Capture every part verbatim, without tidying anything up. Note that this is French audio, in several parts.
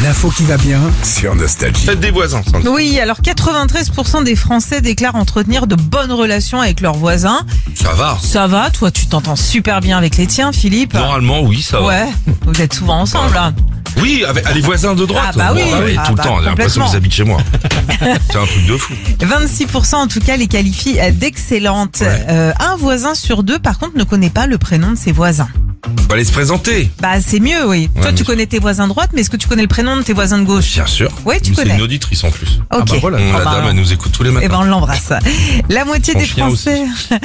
L'info qui va bien sur Nostalgie. Faites des voisins. Sandra. Oui, alors quatre-vingt-treize pour cent des Français déclarent entretenir de bonnes relations avec leurs voisins. Ça va. Ça va, toi tu t'entends super bien avec les tiens, Philippe. Normalement, oui, ça va. Ouais, vous êtes souvent ensemble là. Oui, avec ah, les voisins de droite. Ah bah oui. Bon, Ah tout bah, le temps. J'ai l'impression complètement. qu'ils habitent chez moi. C'est un truc de fou. vingt-six pour cent en tout cas les qualifient d'excellentes. Ouais. Euh, un voisin sur deux par contre ne connaît pas le prénom de ses voisins. On va aller se présenter. Bah c'est mieux, oui. Ouais, Toi tu mais- connais tes voisins de droite, mais est-ce que tu connais le prénom de tes voisins de gauche? Bien sûr. Ouais, tu C'est connais. une auditrice en plus. Ok. Ah bah voilà. Ah La bah, dame, elle nous écoute tous les matins. Eh ben on l'embrasse. La moitié Son des chien Français.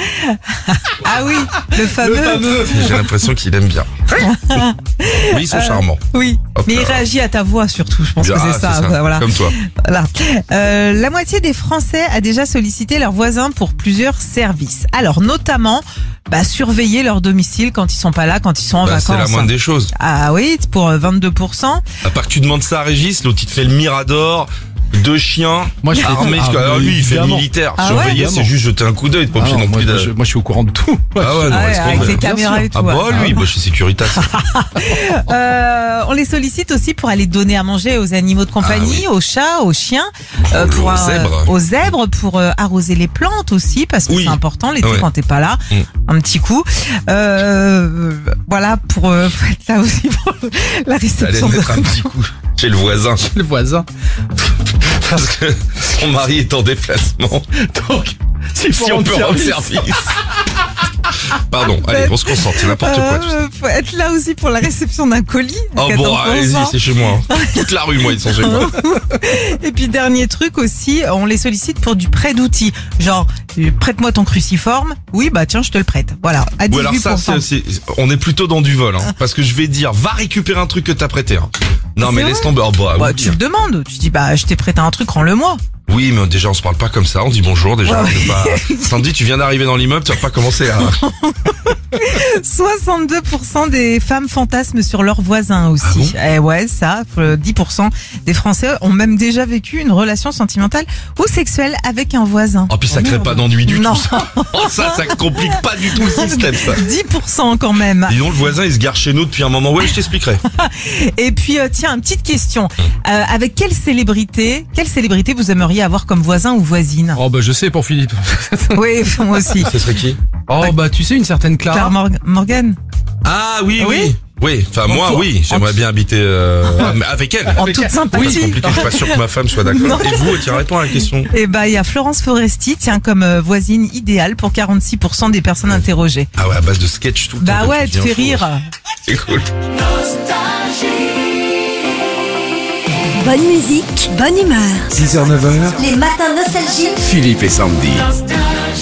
Ah oui, le fameux. J'ai l'impression qu'il aime bien. Oui, ils sont charmants. Oui, Hop mais il là. réagit à ta voix surtout. Je pense Ah, que c'est ça. Voilà. Comme toi. Voilà. Euh, la moitié des Français a déjà sollicité leurs voisins pour plusieurs services. Alors notamment, bah, surveiller leur domicile quand ils sont pas là, quand ils sont en Bah, c'est vacances. la moindre des choses. Ah oui, pour vingt-deux pour cent. À part que tu demandes ça à Régis, l'autre il te fait le Mirador, deux chiens, Moi, je fais armés. tout. Ah, Alors, mais lui, il fait le évidemment. militaire. Ah Surveiller, ouais c'est juste jeter un coup d'œil. T'es pas Ah obligé non, non moi, plus moi, de... je, moi, je suis au courant de tout. Ah ouais, non, Ah ouais, laisse avec tomber. les caméras et tout. Ah bah ouais. lui, bah, chez Securitas. Euh, on les sollicite aussi pour aller donner à manger aux animaux de compagnie, aux chats, aux chiens, euh, Aux pour euh, zèbres. aux zèbres, pour euh, arroser les plantes aussi, parce que Oui. c'est important l'été Ouais. quand t'es pas là, Mm. un petit coup. Euh, voilà pour euh, faut être là aussi pour la Allez réception. mettre un de... petit coup chez le voisin. Le voisin. Parce que son mari est en déplacement. Donc, Si on peut rendre service. Pardon, allez, on se concentre, c'est n'importe quoi tout ça. Euh, faut être là aussi pour la réception d'un colis. à Oh bon, quatorze pour allez-y, cent. c'est chez moi. Toute la rue, moi, ils sont chez moi. Et puis dernier truc aussi, on les sollicite pour du prêt d'outils. Genre, euh, prête-moi ton cruciforme. Oui, bah tiens, je te le prête. Voilà, à Ou alors dix-huit pour cent. ça, c'est, c'est- on est plutôt dans du vol, hein, parce que je vais dire, va récupérer un truc que t'as prêté. Hein. Non C'est mais vrai laisse tomber. Oh, bah, Bah, oui, tu le demandes. Tu dis, bah, je t'ai prêté un truc, rends-le-moi. oui, mais déjà on se parle pas comme ça. On dit bonjour déjà. Ouais. On est pas... Sandy, tu viens d'arriver dans l'immeuble, tu vas pas commencer à. soixante-deux pour cent des femmes fantasment sur leurs voisins aussi. Ah eh ouais, ça, euh, dix pour cent des Français ont même déjà vécu une relation sentimentale ou sexuelle avec un voisin. Oh puis ça crée pas d'ennui du Non. tout. Ça. Oh, ça, ça complique pas du tout le système. Ça. dix pour cent quand même. Dis donc le voisin, il se gare chez nous depuis un moment. Ouais, je t'expliquerai. Et puis, euh, tiens, une petite question. Euh, avec quelle célébrité, quelle célébrité vous aimeriez avoir comme voisin ou voisine? Oh, bah, je sais pour Philippe. Oui, moi aussi. Ce serait qui? Oh, bah, tu sais, une certaine Clara. Claire Mor- Morgan. Ah oui, Oui. oui. Oui, enfin moi En- oui, j'aimerais bien habiter euh, avec elle. En Avec toute elle. C'est sympathie. compliqué, je suis pas sûr que ma femme soit d'accord. Non. Et vous, tiens, réponds à la question. Eh ben, il y a Florence Foresti, tiens, comme euh, voisine idéale pour quarante-six pour cent des personnes interrogées. Ah ouais, à base de sketch tout le temps. Bah comme ouais, tu tu dis, fais info. rire. C'est cool. Bonne musique, bonne humeur. six heures neuf heures, Les matins nostalgiques. Philippe et Sandy. Nostalgie.